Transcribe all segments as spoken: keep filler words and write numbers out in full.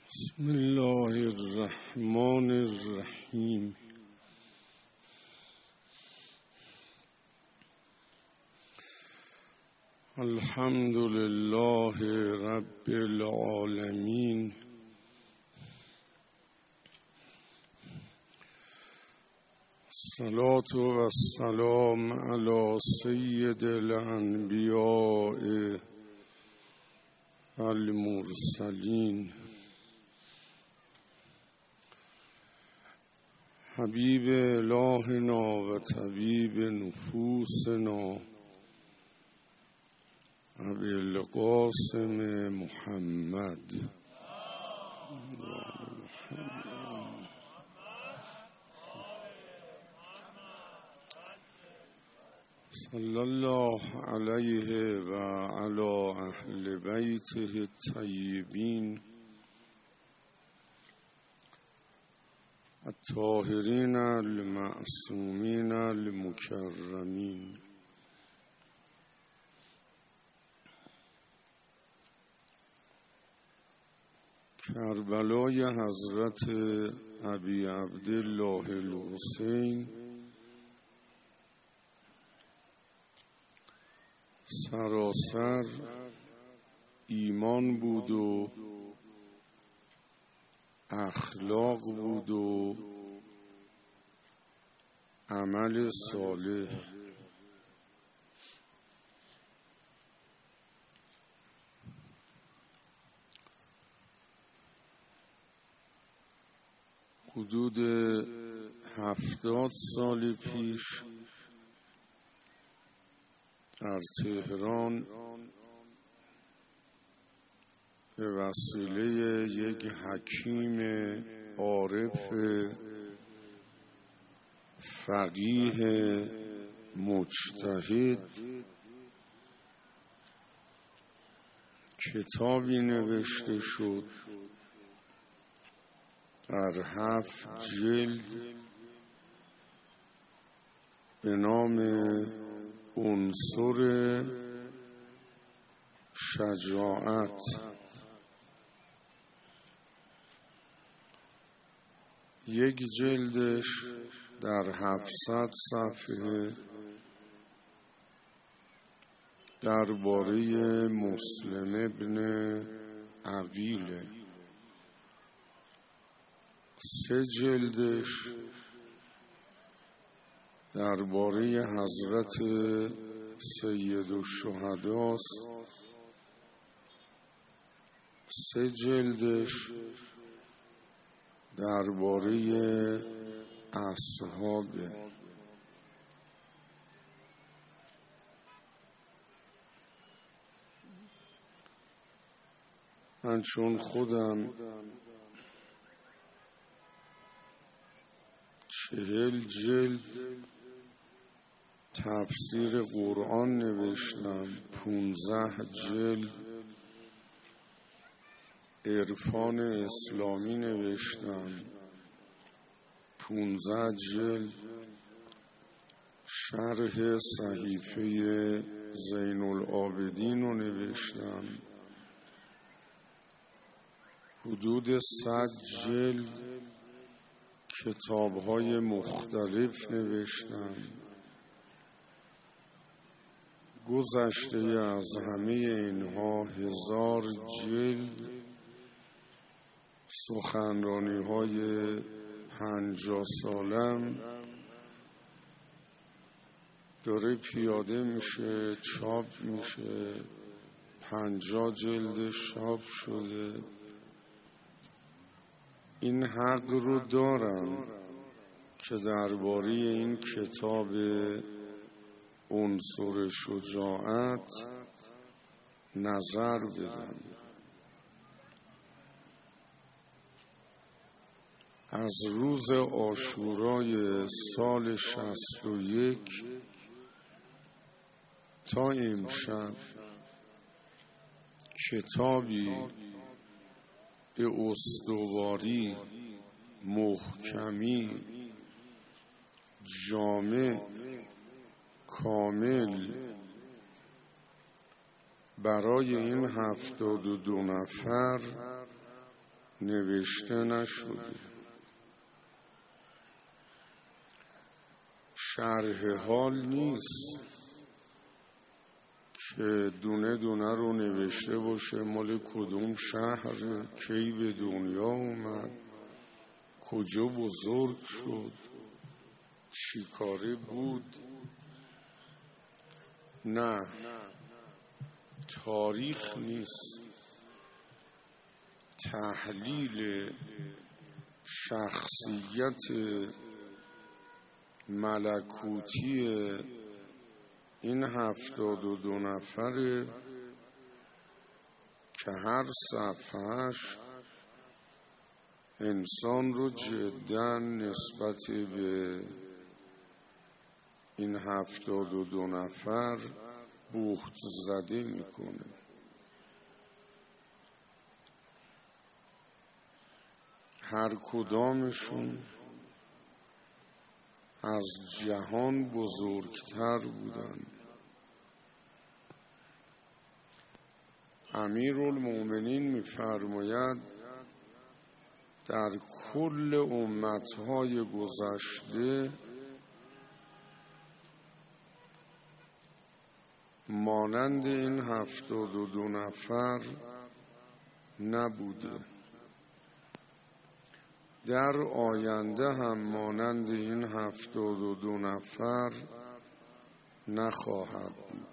بسم الله الرحمن الرحیم. الحمد لله رب العالمین. الصلاة و السلام علی سید الانبیاء المرسلین حبیب الهنا و طبیب نفوسنا ابی القاسم محمد صلی الله علیه و علی اهل بیته الطیبین الطاهرین المعصومین المکرمین. کربلای حضرت ابی عبدالله الحسین سراسر ایمان بود و اخلاق بود و عمل صالح. حدود هفتاد سال پیش در تهران به وسیله یک حکیم عارف فقیه مجتهد کتابی نوشته شد در هفت جلد به نام عنصر شجاعت. یک جلدش در هفتصد صفحه درباره مسلم ابن عقیل، سه جلدش درباره حضرت سید الشهدا، سه جلدش درباره اصحاب. من چون خودم چهل جلد تفسیر قرآن نوشتم، پونزده جلد عرفان اسلامی نوشتم، پونزده جلد شرح صحیفه زین العابدین رو نوشتم، حدود صد جلد کتاب‌های مختلف نوشتم. گذشته از همه اینها هزار جلد سخنرانی‌های پنجاه سالم داره پیاده میشه، چاپ میشه، پنجاه جلد چاپ شده. این حق رو دارم که درباره این کتاب عنصر شجاعت نظر بدم. از روز عاشورای سال شصت و یک تا امشب کتابی به استواری، محکمی، جامع، کامل برای این هفتاد و دو نفر نوشته نشده. شرح حال نیست که دونه دونه رو نوشته باشه مال کدوم شهر، کی به دنیا اومد، کجا بزرگ شد، چی کاره بود. نه، تاریخ نیست، تحلیل شخصیت ملکوتی این هفتاد و دو نفره که هر صفحهش انسان رو جدا نسبت به این هفتاد و دو نفر بهت زده میکنه. هر کدامشون از جهان بزرگتر بودن. امیرالمومنین می‌فرماید در کل امتهای گذشته مانند این هفتاد و دو نفر نبوده، در آینده هم مانند این هفتاد و دو نفر نخواهد بود.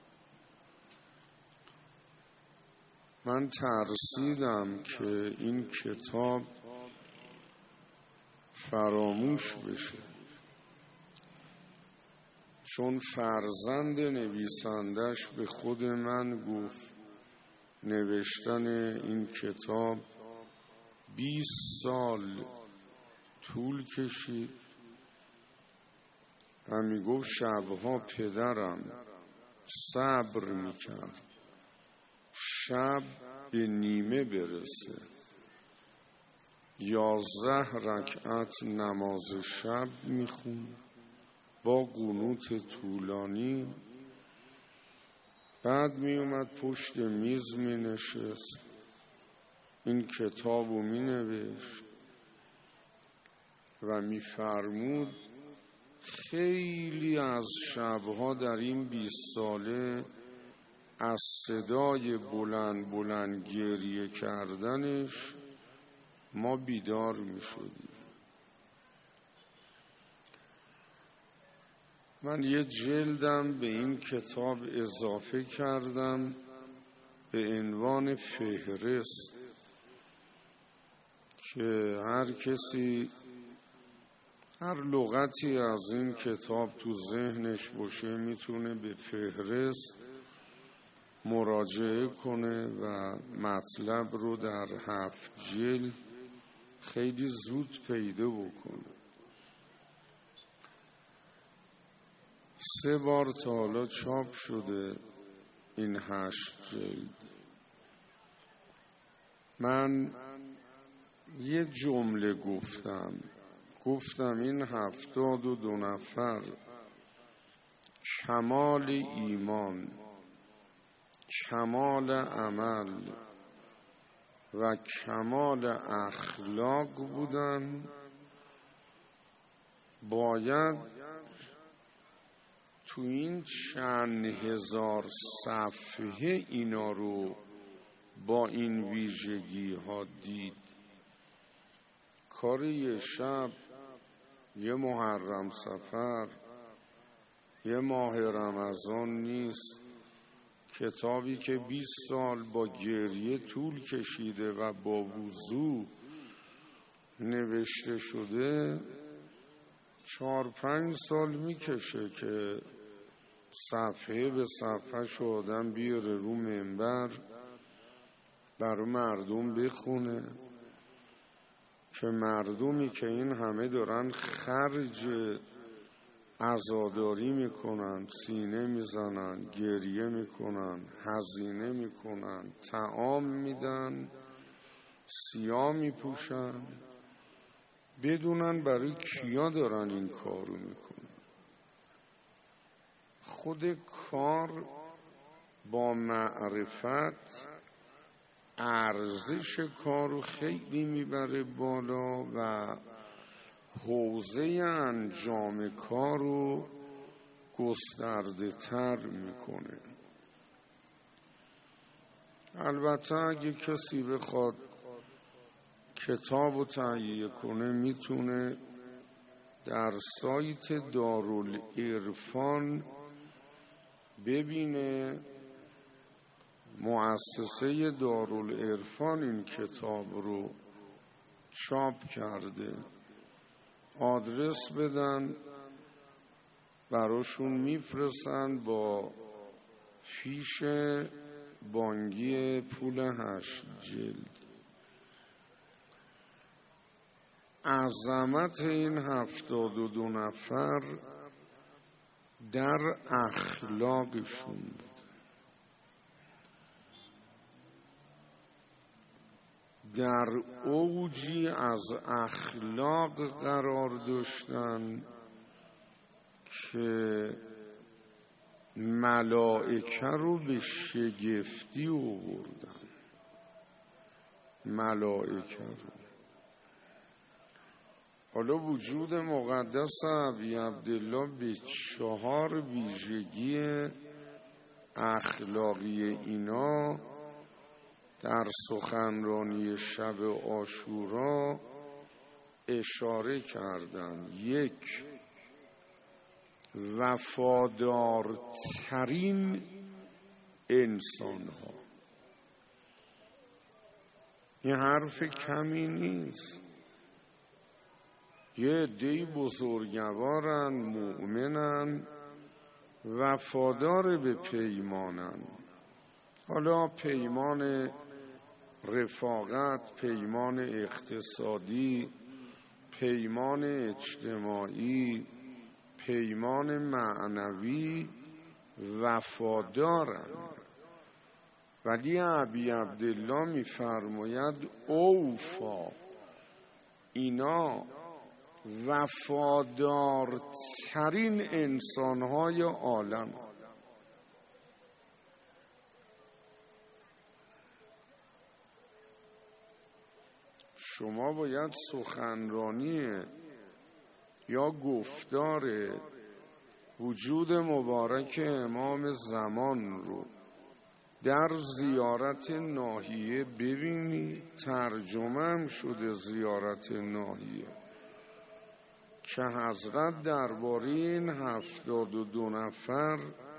من ترسیدم که این کتاب فراموش بشه، چون فرزند نویسندش به خود من گفت نوشتن این کتاب بیست سال طول کشید و می گفت شبها پدرم صبر میکرد شب به نیمه برسه، یازده رکعت نماز شب میخوند با قنوت طولانی، بعد میومد پشت میز مینشست این کتاب رو مینوشت و میفرمود خیلی از شبها در این بیست ساله از صدای بلند بلند گریه کردنش ما بیدار می شدیم. من یه جلدم به این کتاب اضافه کردم به عنوان فهرست که هر کسی هر لغتی از این کتاب تو ذهنش باشه میتونه به فهرست مراجعه کنه و مطلب رو در هفت جلد خیلی زود پیدا بکنه. سه بار تا حالا چاپ شده این هشت جلد. من یه جمله گفتم گفتم این هفتاد و دو نفر کمال ایمان، کمال عمل و کمال اخلاق بودن. باید تو این چند هزار صفحه اینا رو با این ویژگی ها دید. کار یه شب، یه محرم سفر، یه ماه رمضان نیست. کتابی که بیست سال با گریه طول کشیده و با وضوع نوشته شده چهار پنج سال میکشه که صفحه به صفحه شو آدم بیاره رو منبر برای مردم بخونه، که مردمی که این همه دارن خرج عزاداری میکنن، سینه میزنن، گریه میکنن، هزینه میکنن، طعام میدن، سیاه میپوشن، بدونن برای کیا دارن این کارو میکنن. خود کار با معرفت ارزش کار رو خیلی میبره بالا و حوزه انجام کار رو گسترده تر میکنه. البته اگه کسی بخواد کتاب رو تهیه کنه میتونه در سایت دارالعرفان ببینه. مؤسسه دارالعرفان این کتاب رو چاپ کرده، آدرس بدن براشون میفرستن با فیش بانکی پول هشت جلد. عظمت این هفتاد و دو نفر در اخلاقشون بود. در اوجی از اخلاق قرار داشتن که ملائکه رو به شگفتی آوردن. ملائکه رو. حالا وجود مقدس ابی عبدالله به چهار ویژگی اخلاقی اینا در سخنرانی شب عاشورا اشاره کردند. یک، وفادارترین انسان ها. این حرف کمی نیست. یه عده‌ای بزرگوارن، مؤمنن، وفادار به پیمانن. حالا پیمان رفاقت، پیمان اقتصادی، پیمان اجتماعی، پیمان معنوی وفادارن. ولی ابی عبدالله می‌فرماید اوفا، اینا وفادارترین انسان‌های عالم. شما باید سخنرانی یا گفتار وجود مبارک امام زمان رو در زیارت ناحیه ببینی. ترجمه هم شده زیارت ناحیه که حضرت درباره این هفتاد و دو نفر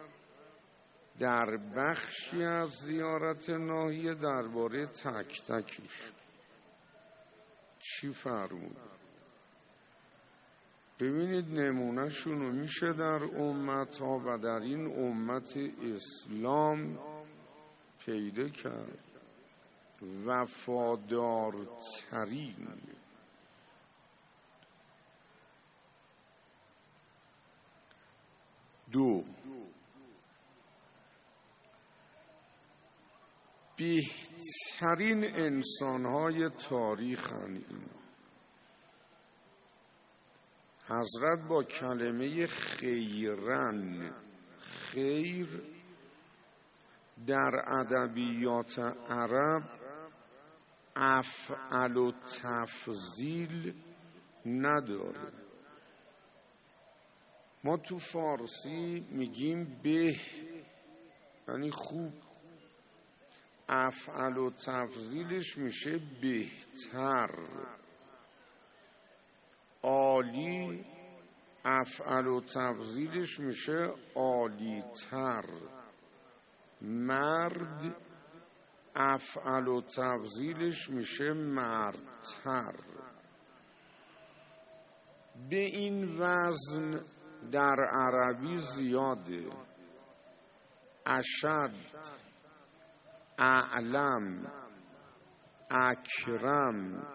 در بخشی از زیارت ناحیه درباره تک تکش چی فرمود. ببینید نمونه شونو میشه در امت ها و در این امت اسلام پیدا کرد. وفادارترین. دو، بهترین انسان‌های تاریخ هن اینا. حضرت با کلمه خیرن، خیر در ادبیات عرب افعل و تفضیل نداره. ما تو فارسی میگیم به، یعنی خوب. افعل و تفضیلش میشه بهتر. عالی، افعل و تفضیلش میشه عالی تر. مرد، افعل و تفضیلش میشه مردتر. به این وزن در عربی زیاده. اشد، اعلم، اکرم،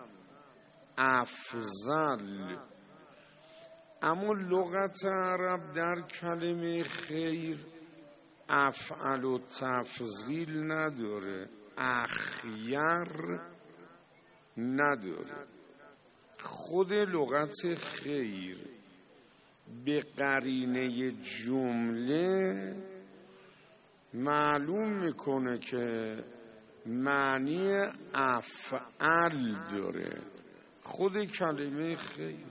افضل. اما لغت عرب در کلمه خیر افعل و تفضیل نداره، اخیر نداره. خود لغت خیر به قرینه جمله معلوم میکنه که معنی افعل داره. خود کلمه خیر،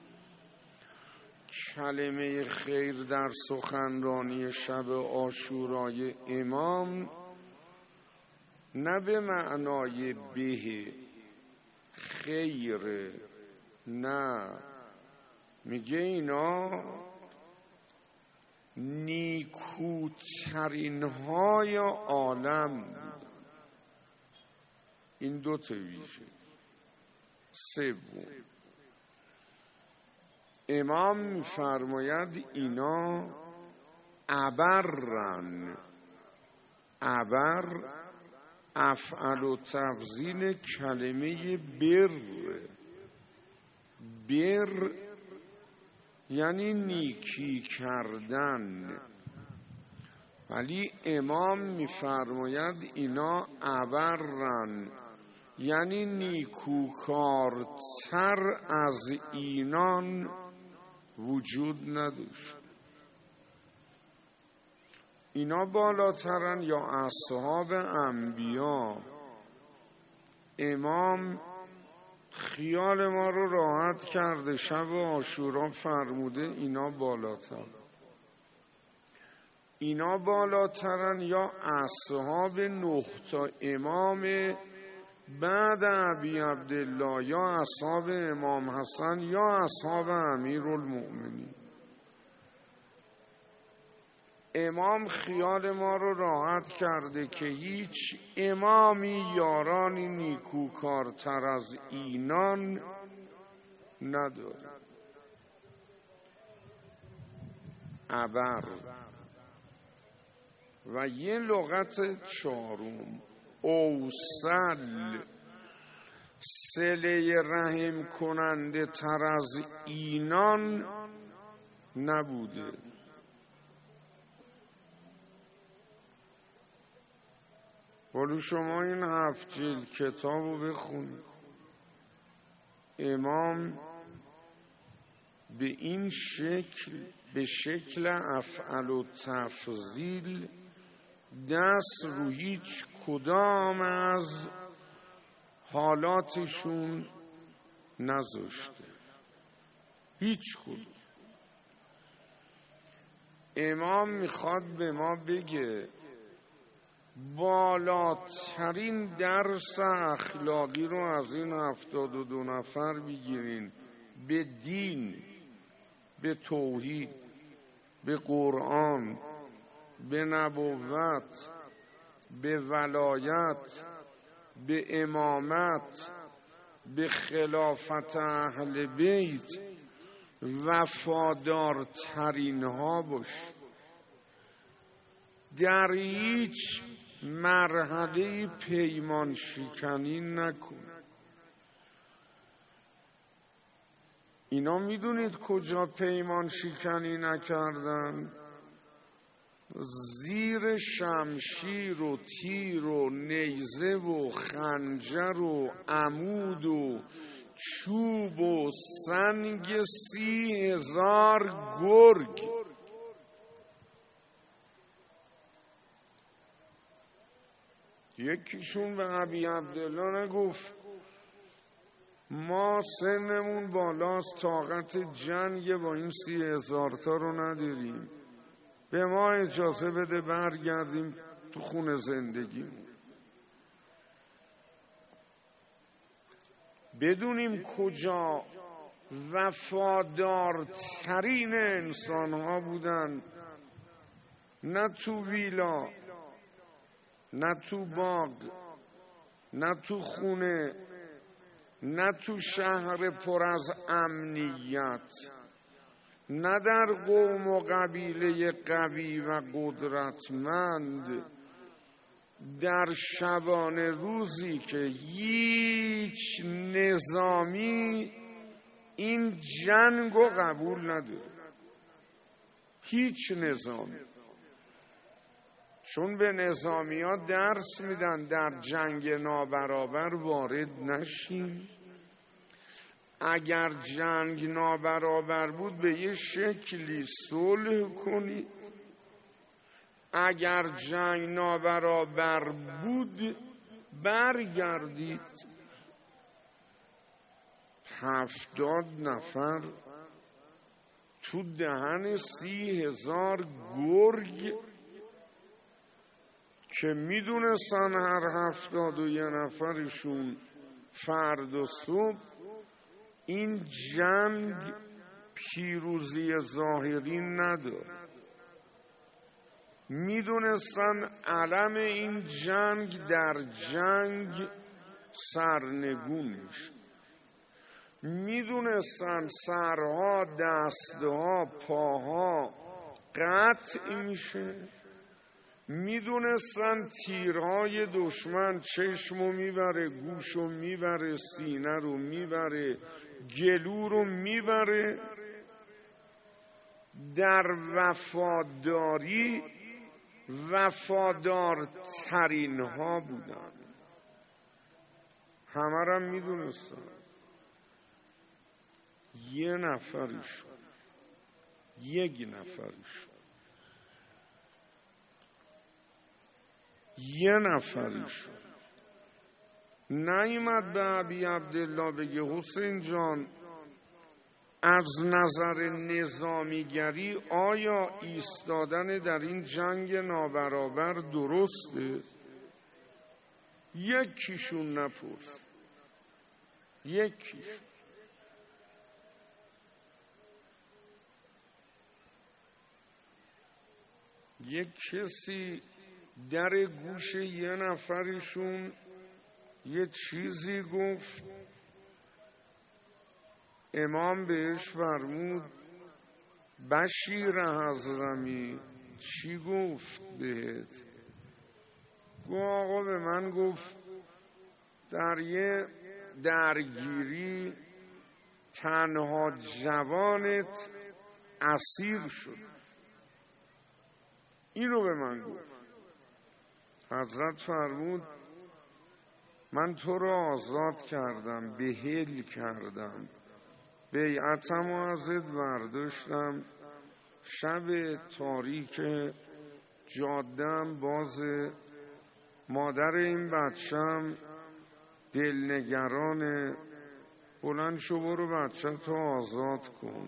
کلمه خیر در سخنرانی شب عاشورای امام نه به معنای به خیر، نه، میگه اینا نیکوترین های عالم. این دو تا ویژه. سوم، امام می‌فرماید اینا ابرن. ابر افعل و تفضیل کلمه بر. بر یعنی نیکی کردن، ولی امام می‌فرماید اینا ابرن یعنی نیکوکارتر از اینان وجود نداشت. اینا بالاترن یا اصحاب انبیا؟ امام خیال ما رو راحت کرده، شب عاشورا فرموده اینا بالاتر. اینا بالاترن یا اصحاب نه تا امام بعد ابی عبدالله، یا اصحاب امام حسن، یا اصحاب امیرالمؤمنین. امام خیال ما رو راحت کرده که هیچ امامی یارانی نیکوکارتر از اینان نداره. ابر. و یه لغت چهارم، اوصل، صله رحم کننده تر از اینان نبوده. ولی شما این هفت جلد کتاب رو بخونید، امام به این شکل، به شکل افعل و تفضیل دست رو هیچ کدام از حالاتشون نذاشته، هیچ کدام. امام میخواد به ما بگه بالاترین درس اخلاقی رو از این هفتاد و دو نفر بگیرین، به دین، به توحید، به قرآن، به نبوت، به ولایت، به امامت، به خلافت اهل بیت وفادارترین ها باش. در هیچ مرحله پیمان شکنی نکن. اینا میدونید کجا پیمان شکنی نکردن؟ زیر شمشیر و تیر و نیزه و خنجر و عمود و چوب و سنگ سی هزار گرگ. یکیشون به ابی عبدالله نگفت ما سنمون بالاست، طاقت جنگ با این سی هزار تا رو نداریم، به ما اجازه بده برگردیم تو خونه زندگیمون. بدونیم کجا وفادارترین انسان ها بودن، نه تو ویلا، نه تو باغ، نه تو خونه، نه تو شهر پر از امنیت، نه در قوم و قبیله قوی و قدرتمند، در شبانه روزی که هیچ نظامی این جنگو قبول نداره، هیچ نظامی. چون به نظامی ها درس میدن در جنگ نابرابر وارد نشین. اگر جنگ نابرابر بود به یه شکلی صلح کنید، اگر جنگ نابرابر بود برگردید هفتاد نفر تو دهن سی هزار گرگ که میدونستن هر هفتاد و یه نفرشون فردا صبح این جنگ پیروزی ظاهری نداره، میدونستن علم این جنگ در جنگ سرنگون میشه، میدونستن سرها، دستها، پاها قطع میشه، میدونستن تیرهای دشمن چشمو میبره، گوشو میبره، سینه رو میبره، گلو رو میبره. در وفاداری وفادارترین ها بودن، همه را میدونستن. یه نفرشون یک نفرشون یه نفرشون نیامد به ابی عبدالله بگه حسین جان از نظر نظامیگری آیا ایستادن در این جنگ نابرابر درسته؟ یکیشون نپرس، یکیشون. یک کسی در گوش یه نفرشون یه چیزی گفت، امام بهش فرمود بشیر حضرمی چی گفت بهت؟ گفت آقا به من گفت در یه درگیری تنها جوانت اسیر شد، اینو به من گفت. حضرت فرمود من تو رو آزاد کردم، بهل کردم، بیعتم و ازت برداشتم، شب تاریک جادم باز، مادر این بچم دلنگرانه، بلند شو برو بچه تو آزاد کن.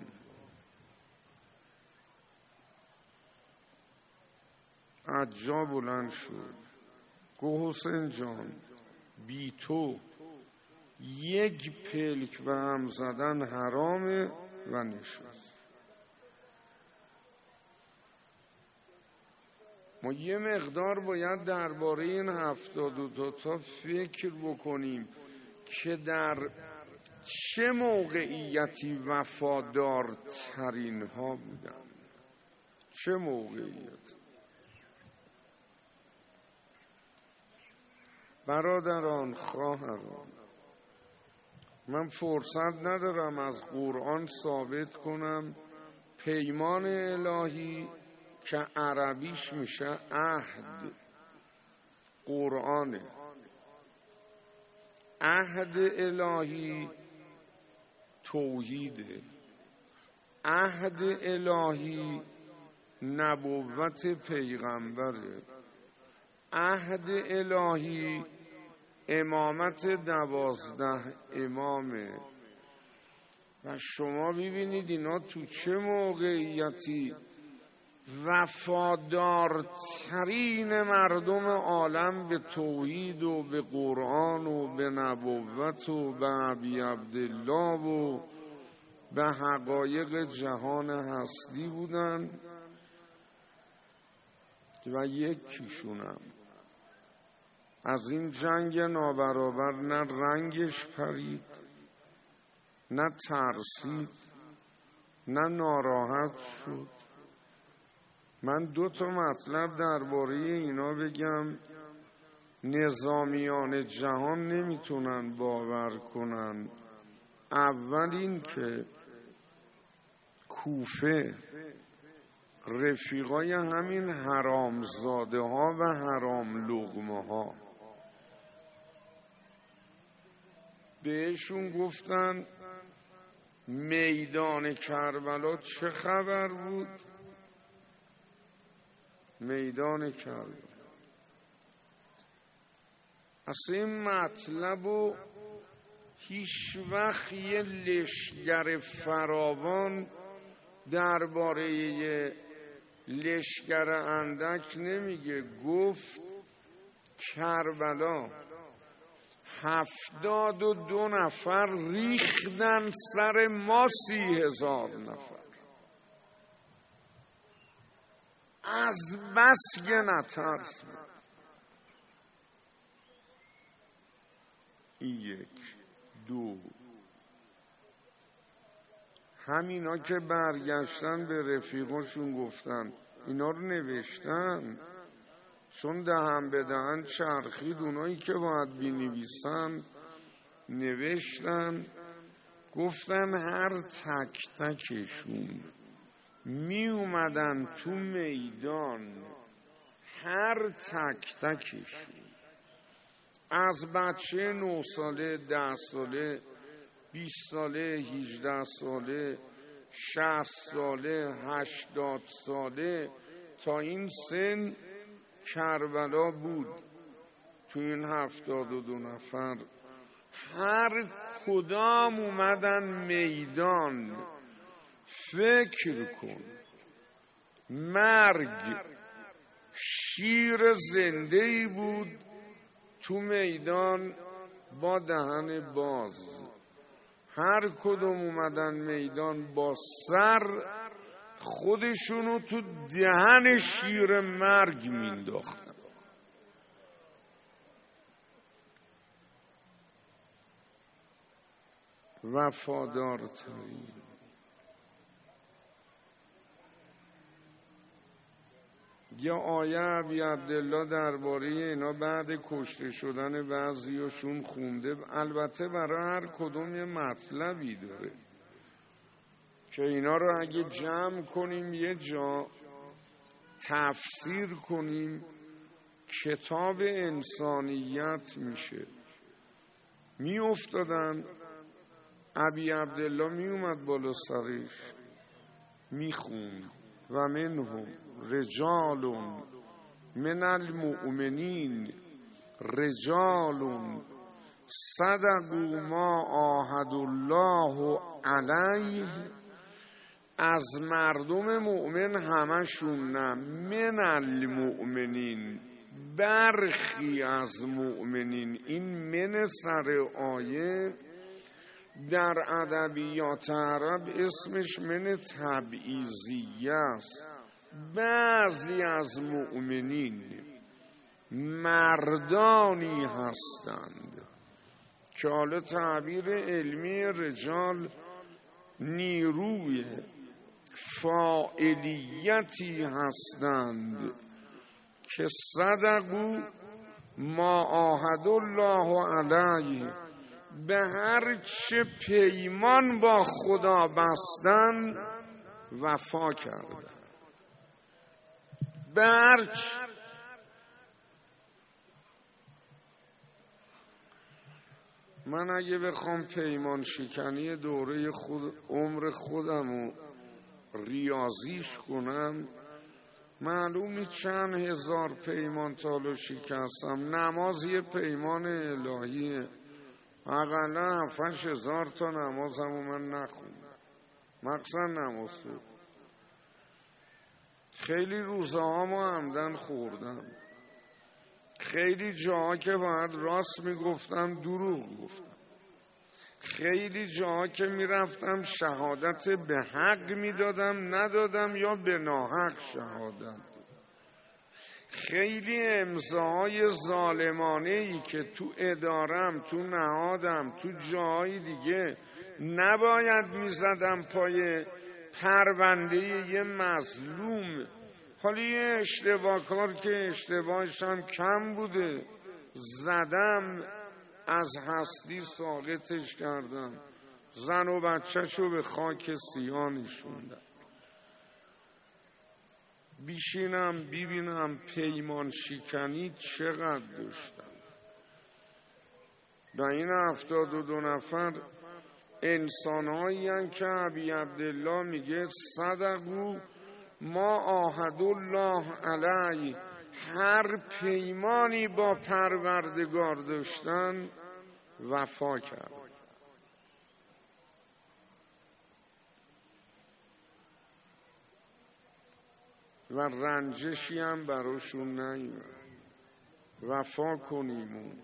عجا بلند شد گفت حسین جان بی تو یک پلک به هم زدن حرامه و نشست. ما یه مقدار باید درباره این هفتاد و دو تا فکر بکنیم که در چه موقعیتی وفادارترین ها بودن، چه موقعیت. برادران، خواهران، من فرصت ندارم از قرآن ثابت کنم پیمان الهی که عربیش میشه عهد، قرآنه. عهد الهی توحیده، عهد الهی نبوت پیغمبره، عهد الهی امامت دوازده امامه. و شما ببینید اینا تو چه موقعیتی وفادارترین مردم عالم به توحید و به قرآن و به نبوت و به ابی عبدالله و به حقایق جهان هستی بودن. و یکیشونم از این جنگ نابرابر نه رنگش پرید، نه ترسید، نه ناراحت شد. من دو تا مطلب درباره اینا بگم نظامیان جهان نمیتونن باور کنن. اول این که کوفه رفیقای همین حرامزاده ها و حرام لقمه ها بهشون گفتن میدان کربلا چه خبر بود؟ میدان کربلا اصلا این مطلب و هیچ وقت یه لشگر فراوان درباره یه لشگر اندک نمیگه. گفت کربلا هفتاد و دو نفر ریختن سر ما سی هزار نفر، از بس که نترس. این یک. دو، همینا که برگشتن به رفیقاشون گفتن، اینا رو نوشتن چون دهن به دهن چرخید، اونایی که باید بینویسن نوشتن. گفتن هر تک تکشون می اومدن تو میدان، هر تک تکشون از بچه نه ساله، ده ساله، بیست ساله، هجده ساله، شصت ساله، هشتاد ساله، تا این سن کربلا بود. تو این هفتاد و دو نفر هر کدام اومدن میدان. فکر کن، مرگ شیر زنده ای بود تو میدان با دهن باز. هر کدوم اومدن میدان با سر خودشونو تو دهن شیر مرگ مینداختن. وفادارترین یا آیه ابی عبدالله درباره اینا بعد کشته شدن بعضیاشون خونده. البته برای هر کدوم یه مطلبی داره که اینا رو اگه جمع کنیم یه جا تفسیر کنیم کتاب انسانیت میشه. می افتادن، ابی عبدالله می اومد بالا سرش می خوند و منهم رجال من المؤمنین رجال صدقوا ما عاهدوا الله علیه. از مردم مؤمن همشون نه، من المؤمنین برخی از مؤمنین. این من سر آیه در ادبیات عرب اسمش من تبعیضیه است. بعضی از مؤمنین مردانی هستند که حالا تعبیر علمی رجال نیروی فاعلیتی هستند که صدقوا ما عاهد الله علیه، به هر چه پیمان با خدا بستن وفا کردن. به هر چه. من اگه بخوام پیمان شکنی دوره خود عمر خودم رو ریاضیش کنم، معلومی چند هزار پیمان تالو شکستم. نماز یه پیمان الهیه، اقلا هفتش هزار تا نمازم و من نخوندم، مخصوصا نماز رو. خیلی روزها ما عمدن خوردم، خیلی جاها که باید راست میگفتم دروغ گفتم، خیلی جاها که میرفتم شهادت به حق میدادم ندادم یا به ناحق شهادت. خیلی امضاهای ظالمانه ای که تو ادارم، تو نهادم، تو جاهای دیگه نباید میزدم پای پرونده یه مظلوم. حالا یه اشتباه کار که اشتباهش هم کم بوده، زدم، از هستی ساقطش کردم، زن و بچه‌شو به خاک سیاه نشوندم. بیشینم ببینم پیمان شکنی چقدر داشتم. و این هفتاد و دو نفر انسان‌هایی هستند که ابی عبدالله میگه صدقوا ما عاهد الله علیه، هر پیمانی با پروردگار داشتن وفا کرد و رنجشی هم براشون نیومد. وفا کنیم و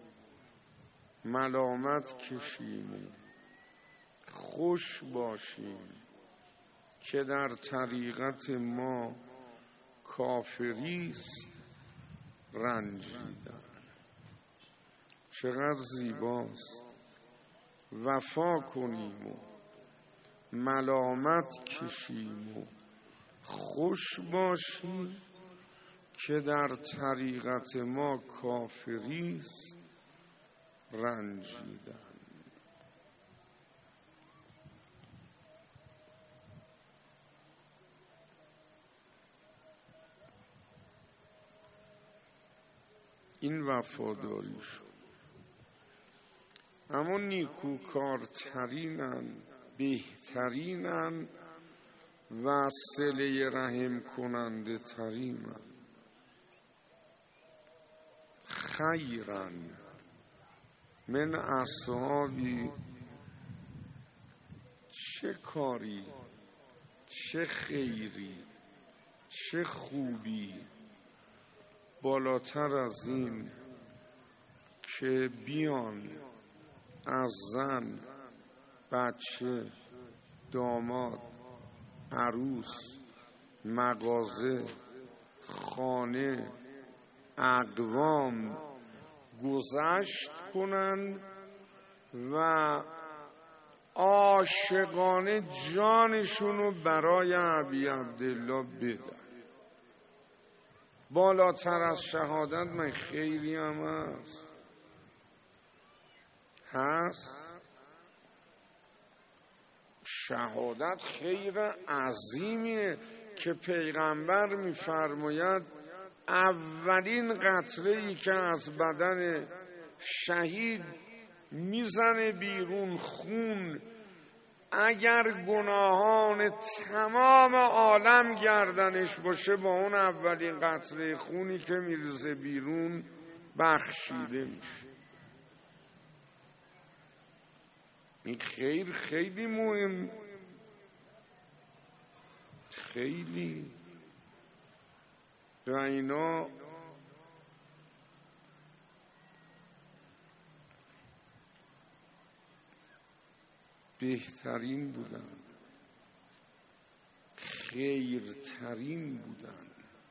ملامت کشیم و خوش باشیم که در طریقت ما کافریست رنجیدن. چقدر زیباست. وفا کنیم و ملامت کشیم و خوش باشیم که در طریقت ما کافریست رنجیدن. این وفاداری شد. اما نیکوکارترینن، بهترینن و صله رحم کننده ترینن. خیرن من اصحابی، چه کاری، چه خیری، چه خوبی بالاتر از این که بیان از زن، بچه، داماد، عروس، مغازه، خانه، اقوام گذشت کنن و عاشقانه جانشونو برای ابی عبدالله بدن. بالاتر از شهادت من خیلی هم هست هست شهادت خیر عظیمیه که پیغمبر میفرماید اولین قطره‌ای که از بدن شهید میزنه بیرون خون، اگر گناهان تمام عالم گردنش باشه با اون اولین قطره خونی که میریزه بیرون بخشیده میشه. این خیر خیلی مهم، خیلی. و اینا بهترین بودن، خیرترین بودن.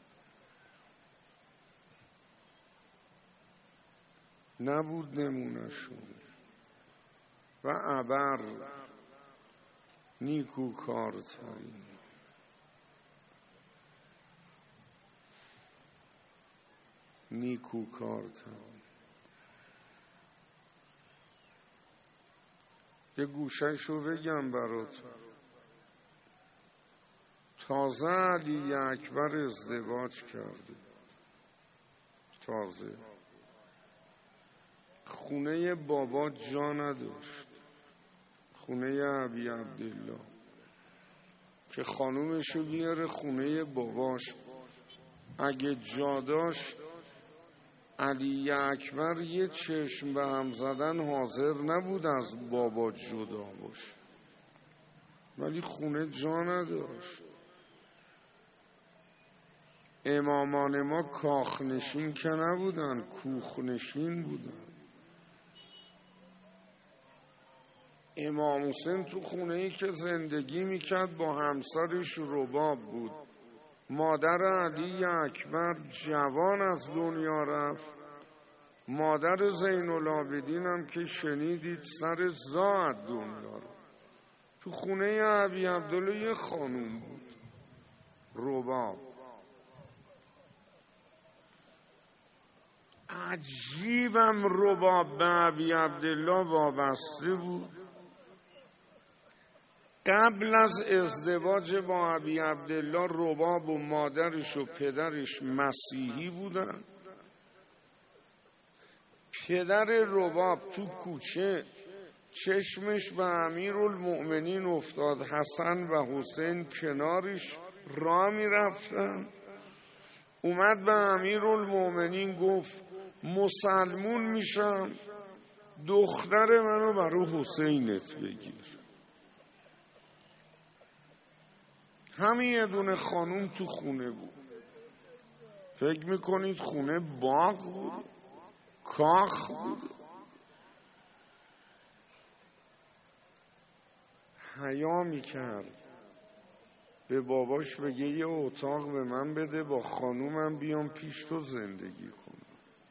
نبود نمونهشون. و ابر نیکوکارترین. نیکوکارترین. یه گوشهشو بگم براتون. تازه علی اکبر ازدواج کرده، تازه خونه بابا جا نداشت، خونه ابی عبدالله، که خانومشو بیاره خونه باباش. اگه جا داشت علی اکبر یه چشم به هم زدن حاضر نبود از بابا جدا باشه، ولی خونه جا نداشت. امامان ما کاخنشین که نبودن، کوخنشین بودن. امام حسین تو خونه ای که زندگی میکرد با همسرش رباب بود. مادر علی اکبر جوان از دنیا رفت. مادر زین العابدین هم که شنیدید سر زاد دنیا رفت. تو خونه ابی عبدالله یه خانوم بود، رباب. عجیبم رباب به ابی عبدالله وابسته بود. قبل از ازدواج با ابی عبدالله رباب و مادرش و پدرش مسیحی بودن. پدر رباب تو کوچه چشمش به امیرالمؤمنین افتاد، حسن و حسین کنارش راه می رفتن. اومد به امیرالمومنین گفت مسلمون میشم، دختر منو برای حسینت بگیر. همین یه دونه خانوم تو خونه بود. فکر میکنید خونه باغ بود؟ کاخ بود؟ حیا میکرد به باباش بگه یه اتاق به من بده با خانومم بیام پیش تو زندگی کنم.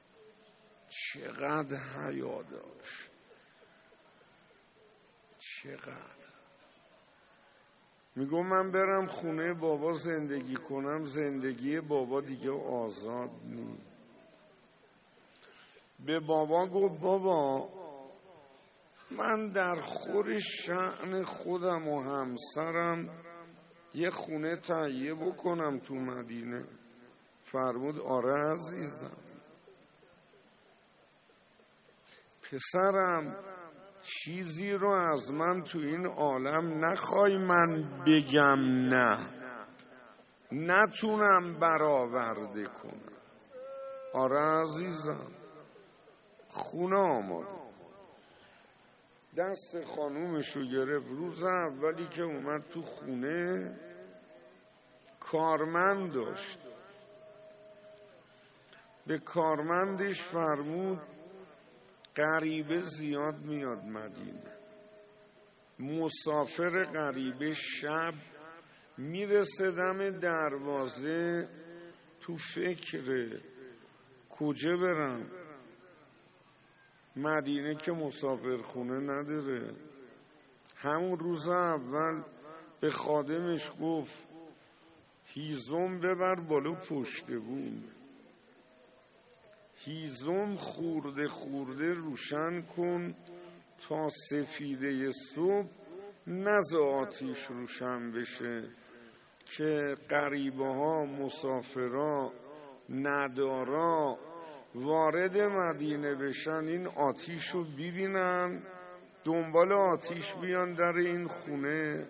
چقدر حیا داشت، چقدر. میگم من برم خونه بابا زندگی کنم، زندگی بابا دیگه آزاد نیست. به بابا گفت بابا من در خور شأن خودم و همسرم یه خونه تهیه بکنم تو مدینه. فرمود آره عزیزم. پسرم چیزی رو از من تو این عالم نخوای من بگم نه، نتونم برآورده کنم. آره عزیزم. خونه آماده. دست خانومشو گرفت. روز اولی که اومد تو خونه کارمند داشت. به کارمندش فرمود غریبه زیاد میاد مدینه. مسافر غریبه شب میرسه دم دروازه، تو فکر کجا برم، مدینه که مسافرخونه نداره. همون روز اول به خادمش گفت هیزم ببر بالا پشت بوم، هیزم خورده خورده روشن کن تا سفیده صبح نز آتیش روشن بشه که غریبه ها، مسافرها، ندارا وارد مدینه بشن، این آتیش رو ببینن، دنبال آتیش بیان در این خونه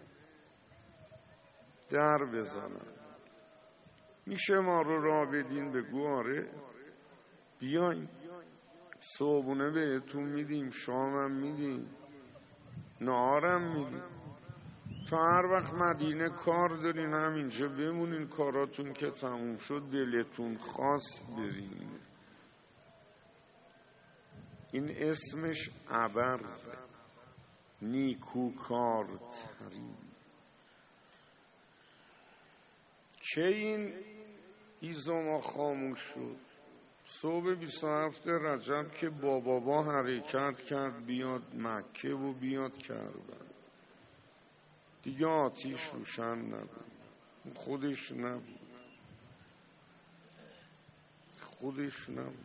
در بزنن. میشه ما رو راه بدین؟ بگو آره. بیاین صبحونه بهتون میدیم، شامم میدیم، نهارم میدیم. تا هر وقت مدینه کار دارین همینجا بمونین، کاراتون که تموم شد دلتون خواست برین. این اسمش ابر، نیکوکارترین. که این هیزم خاموش شد؟ صبح بیست و هفت رجب که بابا با حرکت کرد بیاد مکه و بیاد کربلا، دیگه آتیش روشن نبود. خودش نبود، خودش نبود.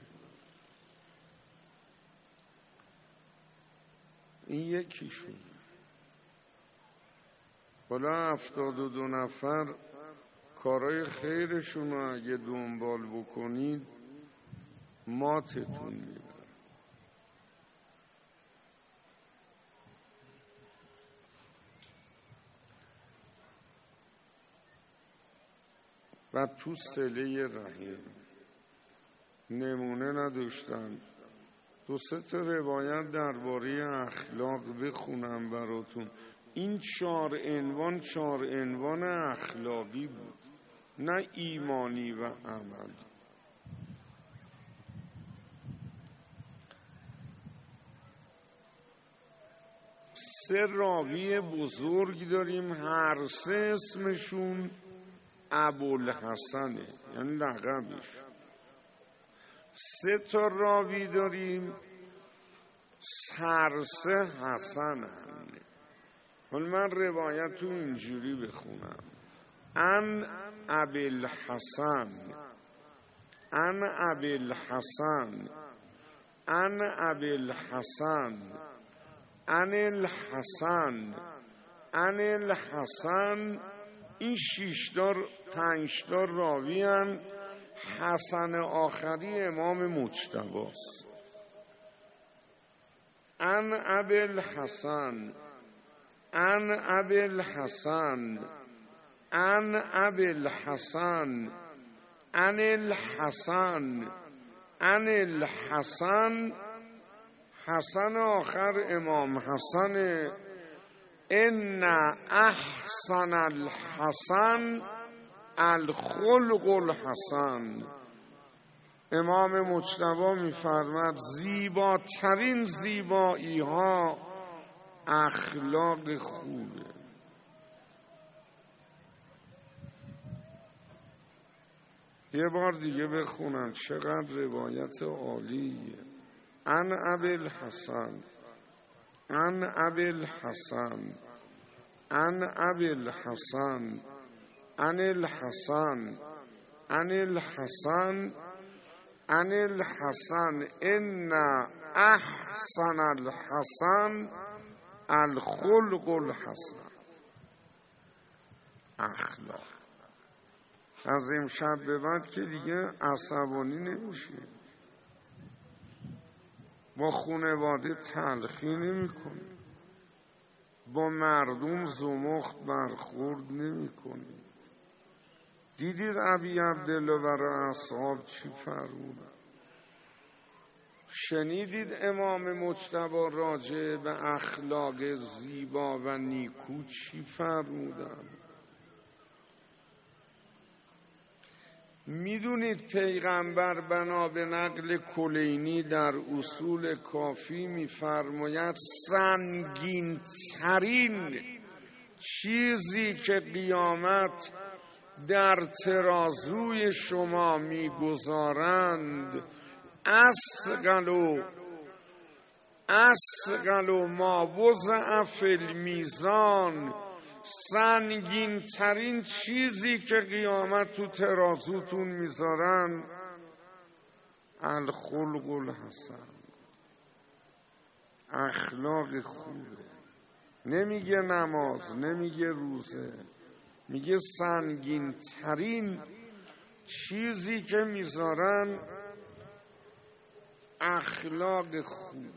این یکیشون. بالا هفتاد و دو نفر کارای خیرشون رو اگه دنبال بکنید ماتتون میبرن. و تو صله رحم نمونه نداشتن. دو سه تا روایت درباره اخلاق بخونم براتون. این چهار عنوان چهار عنوان اخلاقی بود، نه ایمانی و عملی. سه راوی بزرگ داریم، هر سه اسمشون ابوالحسنه، یعنی لقبش. سه تا راوی داریم هر سه حسنن. حالا من روایت تو اینجوری بخونم: ان ابوالحسن، ان ابوالحسن، ان ابوالحسن، ان الحسن، ان الحسن. این شیشدار پنجدار راوی هن. حسن آخری امام مجتباست. ان ابوالحسن، ان ابوالحسن، ان ابوالحسن، عن الحسن عن الحسن حسن آخر امام حسن ان احسن الحسن الخلق الحسن. امام مجتبی میفرماد زیباترین زیبایی ها اخلاق خوبه. یه بار دیگه بخونم چقدر روایت عالیه. عن ابی الحسن عن ابی الحسن عن ابی الحسن عن الحسن عن الحسن عن الحسن ان احسن الحسن الخلق الحسن. اخلاق. از امشب به بعد که دیگه عصبانی نمیشه، با خانواده تلخی نمی کنی، با مردم زمخت برخورد نمی کنی. دیدید ابی عبدالله برای اصحاب چی فرمودن؟ شنیدید امام مجتبی راجع به اخلاق زیبا و نیکو چی فرمودن؟ میدونید پیغمبر بنا به نقل کلینی در اصول کافی میفرماید سنگین ترین چیزی که قیامت در ترازوی شما میگذارند اثقل و اثقل و ما وضع فی المیزان، سنگین ترین چیزی که قیامت تو ترازوتون میذارن الخلق الحسن، اخلاق خوبه. نمیگه نماز، نمیگه روزه، میگه سنگین ترین چیزی که میذارن اخلاق خوب.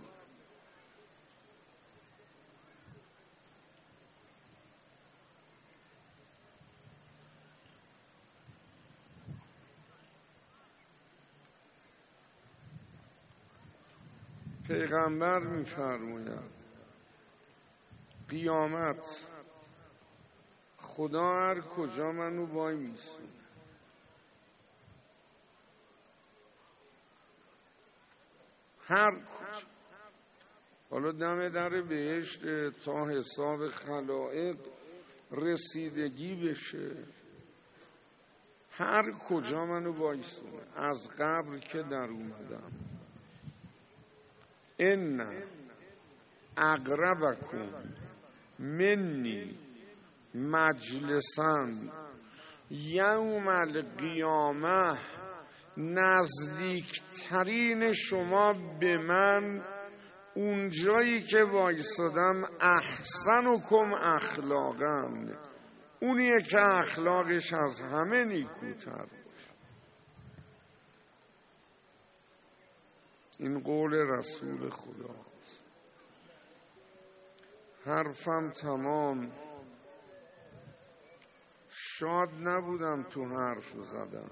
پیغمبر میفرماید قیامت خدا هر کجا منو وای میسونه، هر کجا، حالا دم در بهشت تا حساب خلائق رسیدگی بشه، هر کجا منو وایسونه. از قبر که در اومدم ان اقربکم منی مجلسا یوم القیامه، نزدیکترین شما به من اونجایی که وایسادم احسنکم اخلاقا، اونیه که اخلاقش از همه نیکوتر. این قول رسول خداست. حرفم تمام. شاد نبودم تو حرف زدم،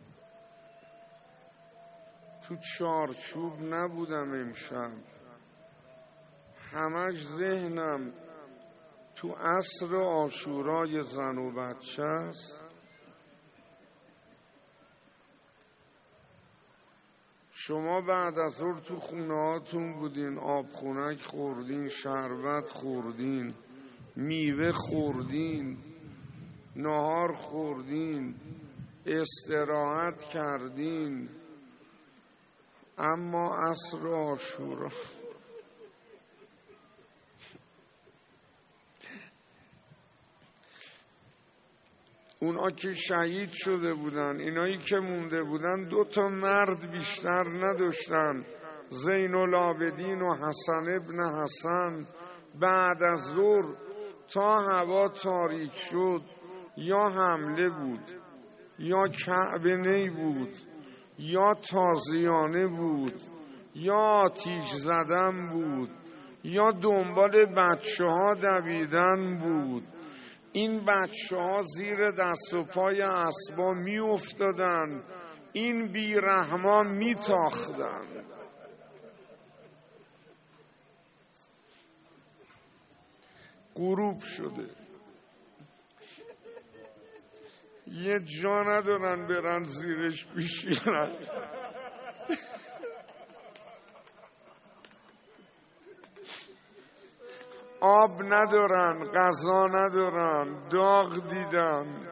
تو چارچوب نبودم امشب، همش ذهنم تو عصر عاشورای زن و بچه است. شما بعد از ظهر تو خونه هاتون بودین، آب خونک خوردین، شربت خوردین، میوه خوردین، نهار خوردین، استراحت کردین، اما عصر عاشورا اونا که شهید شده بودن، اینایی که مونده بودن، دو تا مرد بیشتر نداشتن، زین العابدین و حسن ابن حسن. بعد از ظهر تا هوا تاریک شد یا حمله بود، یا کعبه نی بود، یا تازیانه بود، یا آتیش زدن بود، یا دنبال بچه ها دویدن بود. این بچه ها زیر دست و پای اسبا می افتادن، این بیرحما می تاختن. غروب شده، یه جا ندارن برن زیرش بشینن. آب ندارن، غذا ندارن، داغ دیدن.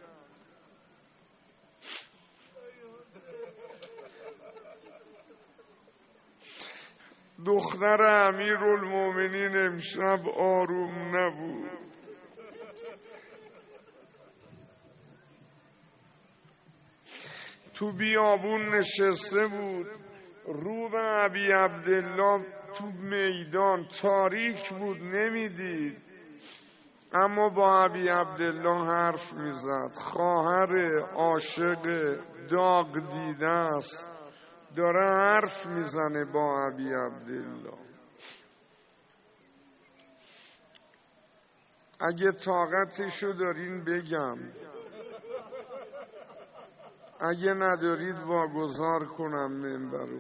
دختر امیرالمومنین امشب آروم نبود. تو بیابون نشسته بود، رو به ابی عبدالله تو میدان تاریک بود، نمیدید، اما با ابی عبدالله حرف میزد. خواهر عاشق داغ دیده است، داره حرف میزنه با ابی عبدالله. اگه طاقتشو دارین بگم، اگه ندارید واگذار کنم منبرو.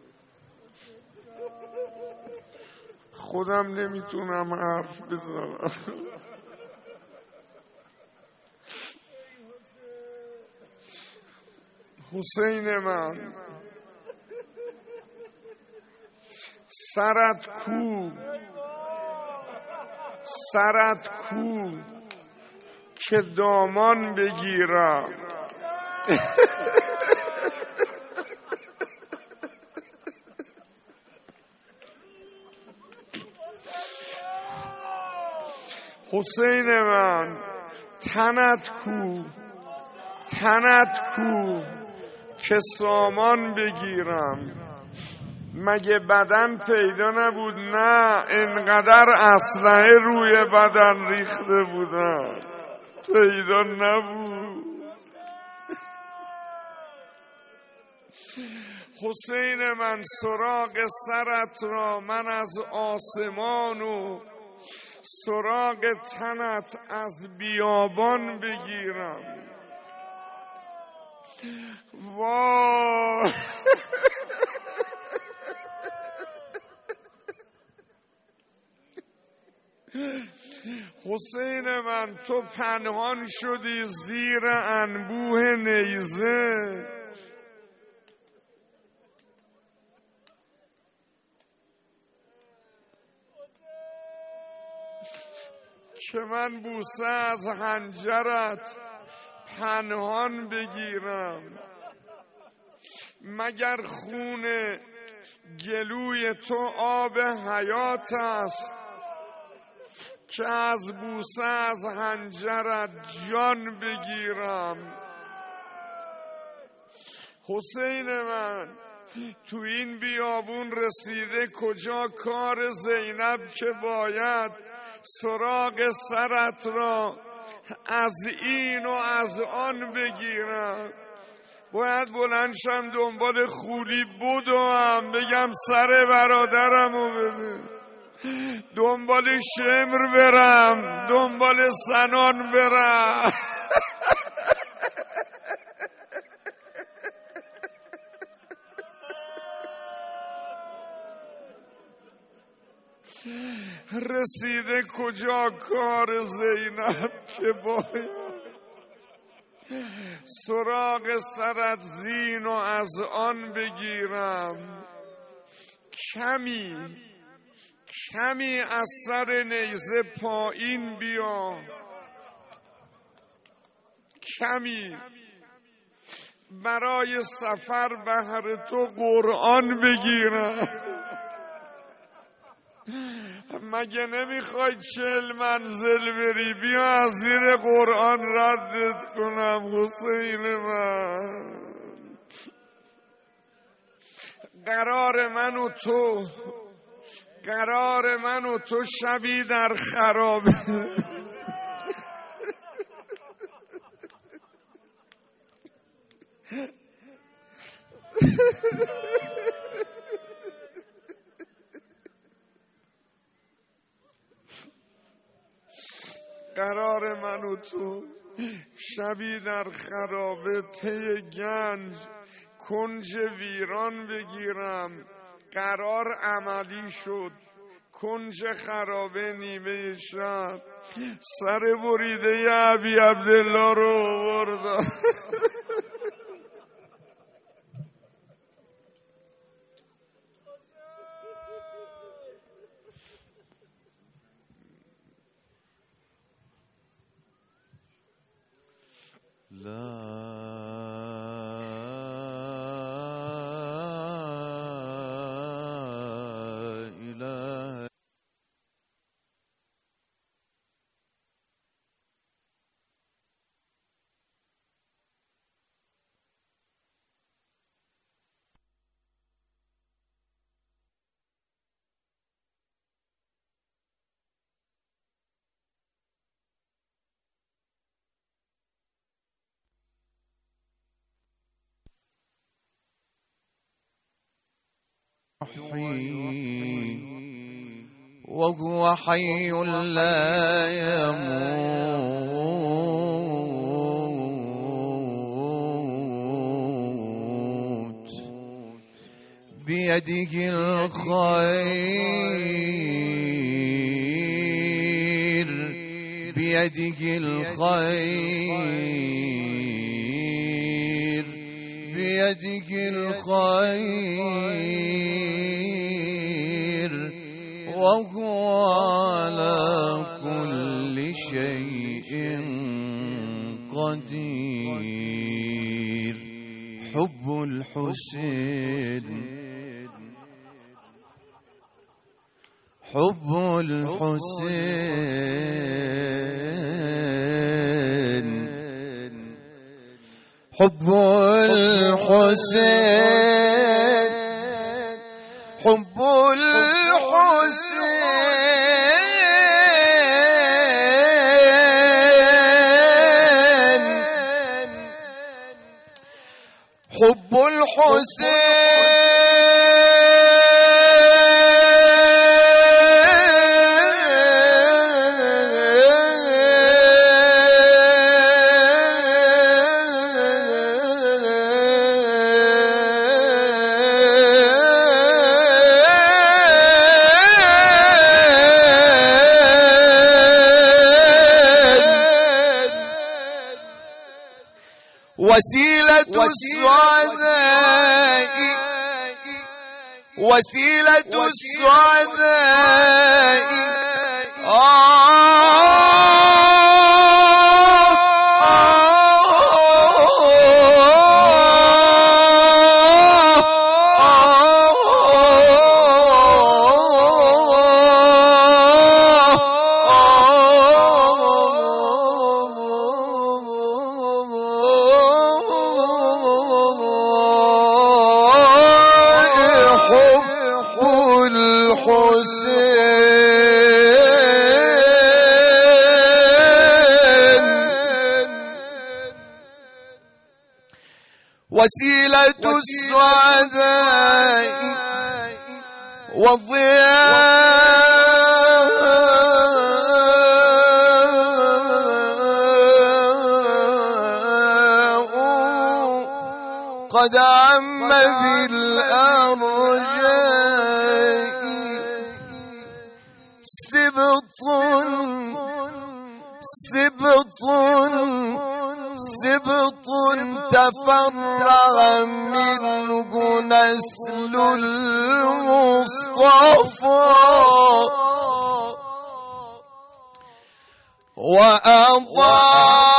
خودم نمیتونم حرف بزنم. حسین من، سرت کو، سرت کو که دامان بگیرم. حسین من، تنت کو، تنت کو که سامان بگیرم. مگه بدن پیدا نبود؟ نه، انقدر اسلحه روی بدن ریخته بودن، پیدا نبود. حسین من، سراغ سرت را من از آسمان و سراغ تنت از بیابان بگیرم. وای حسین من، تو پنهان شدی زیر انبوه نیزه. که من بوسه از حنجرت پنهان بگیرم. مگر خون گلوی تو آب حیات است که از بوسه از حنجرت جان بگیرم. حسین من، تو این بیابون رسیده کجا کار زینب که باید سراغ سرت را از این و از آن بگیرم. باید بلندشم دنبال خولی بدوم، بگم سر برادرم رو بده، دنبال شمر برم، دنبال سنان برم. رسیده کجا کار زینب که باید سراغ سرت زین و از آن بگیرم. کمی کمی از سر نیزه پایین بیا، کمی برای سفر بهر تو قرآن بگیرم. مگه نمیخوای چهل منزل بری؟ بیا از زیر قرآن ردت کنم. حسین من، قرار من و تو، قرار من و تو شبی در خرابه. قرار من و تو شبی در خرابه پی گنج کنج ویران بگیرم. قرار عملی شد، کنج خرابه نیمه شب سر بریده ابی عبدالله رو آوردم. وهو حي لا يموت بيده الخير بيده الخير بيده الخير وهو على كل شيء قدير. حب الحسين حب الحسين حب الحسين حب الحسين حب وسيلة السعداء وسيلة السعداء وسيلة السعداء والضياء قد عم بالأرجاء سبط سبط سبط تفرغ منه نسل المصطفى وأضاء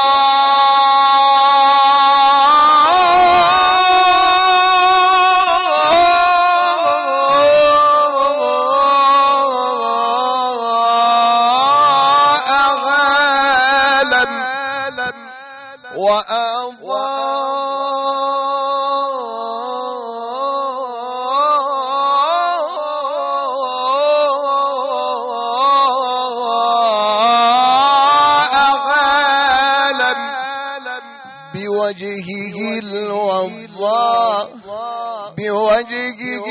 بوجهه الوضاء بوجهه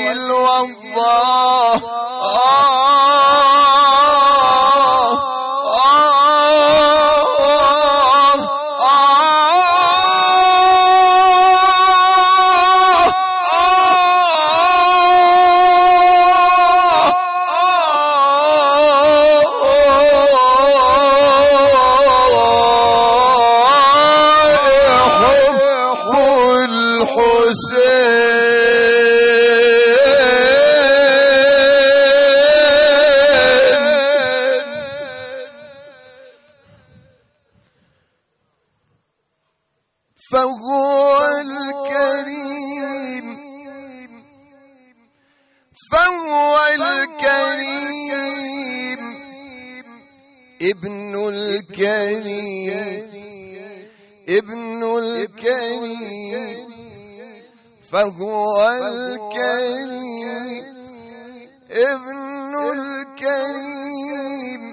الوضاء فهو الكريم فهو الكريم ابن الكريم ابن الكريم فهو الكريم ابن الكريم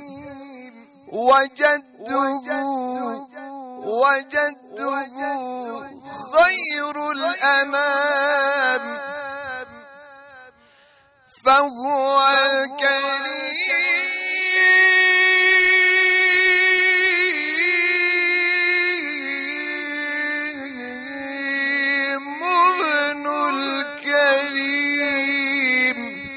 وجده وجده خير الأنام فهو الكريم ابن الكريم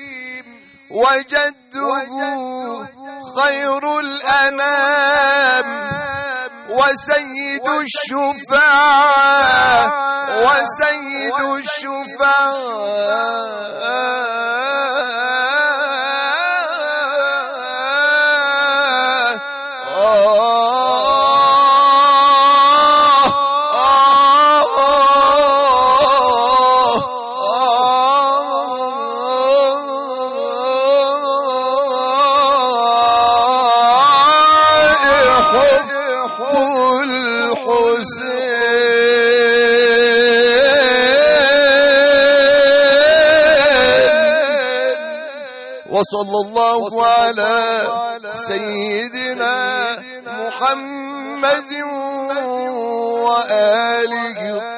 وجده خير الأنام وسيد الشفعاء وسيد الشفعاء وصلى الله على سيدنا محمد وآله